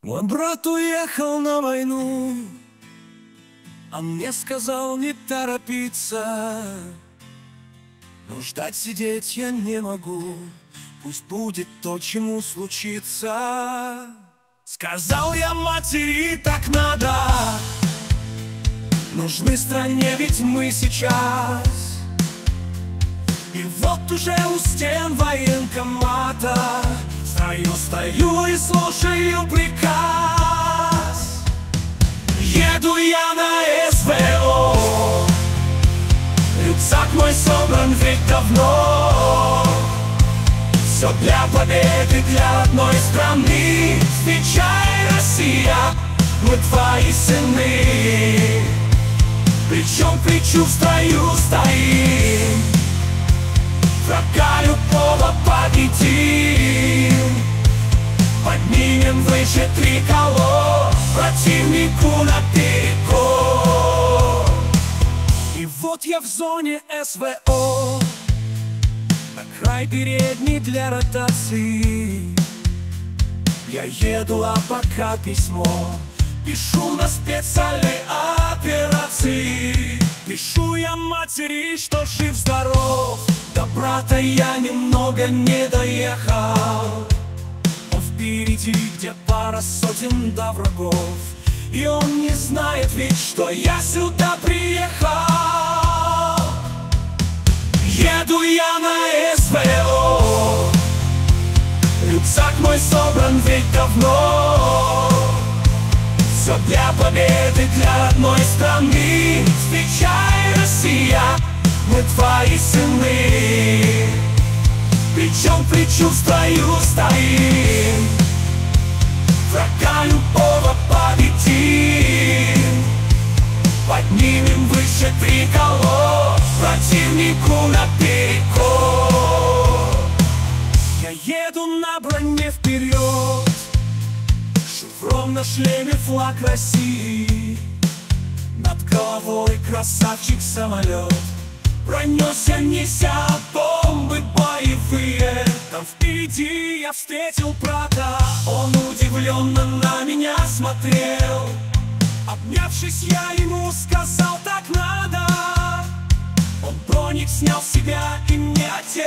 Мой брат уехал на войну, а мне сказал не торопиться. Но ждать сидеть я не могу, пусть будет то, чему случится. Сказал я матери, так надо, нужны стране ведь мы сейчас. И вот уже у стен военкомата стою и слушаю приказ. Еду я на СВО, рюкзак мой собран ведь давно. Все для победы, для одной страны. Встречай, Россия, мы твои сыны. Плечом к плечу в строю стоим, врага любого победим. Поднимем выше триколор, противнику наперекор. И вот я в зоне СВО, на край передний для ротации. Я еду, а пока письмо пишу на специальной операции. Пишу я матери, что жив-здоров, до брата я немного не доехал. Он впереди, где пара сотен до врагов, и он не знает ведь, что я сюда приехал. Еду я на СВО, рюкзак мой собран ведь давно. Все для победы, для одной страны. Встречай, Россия, мы твои сыны. Плечом к плечу в строю стоим, врага любого победим. Поднимем выше триколор, противнику наперекор. Я еду на броне вперед, шеврон на шлеме флаг России. Над головой красавчик самолет пронесся, неся бомбы боевые. Там впереди я встретил брата, он удивленно на меня смотрел. Обнявшись, я ему сказал, так надо. Он броник снял с себя и мне одел.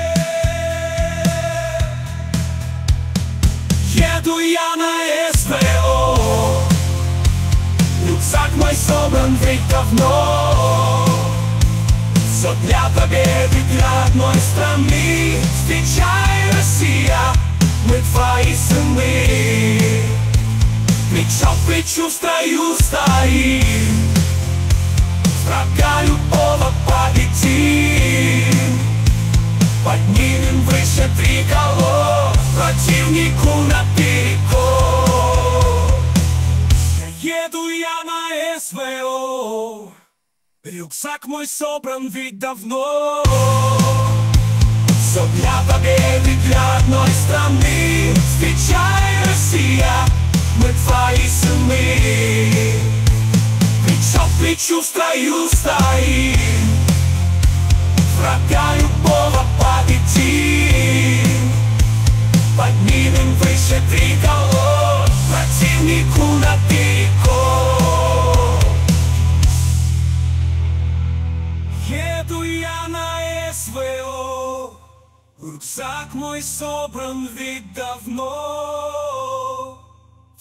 Еду я на СВО, рюкзак мой собран ведь давно. Все для победы, для одной страны. Встречай, Россия, мы твои сыны. Плечом к плечу в строю стоим, врага любого победим. Поднимем выше триколор, противнику наперекор. Еду я на СВО, рюкзак мой собран ведь давно. Все для победы, для одной страны. Встречай, Россия, мы твои сыны. Плечом к плечу в строю стоим, врага любого победим. Поднимем выше триколор, противнику наперекор. Еду я на СВО, рюкзак мой собран ведь давно.